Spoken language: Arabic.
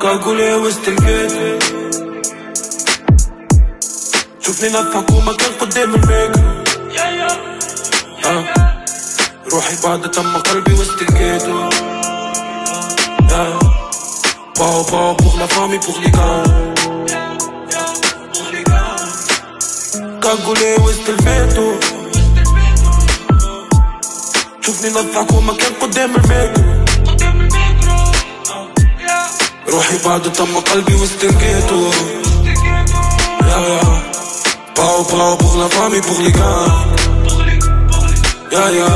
كاكولي وسط الجيت، شوفني نضحك ومكان قدام الميكرو. روحي بعد تم قلبي وسط الجيت. باو باو pour la famille pour les gars. كاكولي وسط الفيتو، شوفني نضحك ومكان قدام الميكرو. روحي بعد تم قلبي وسط الجيتو. باو باو pour la famille pour les gars.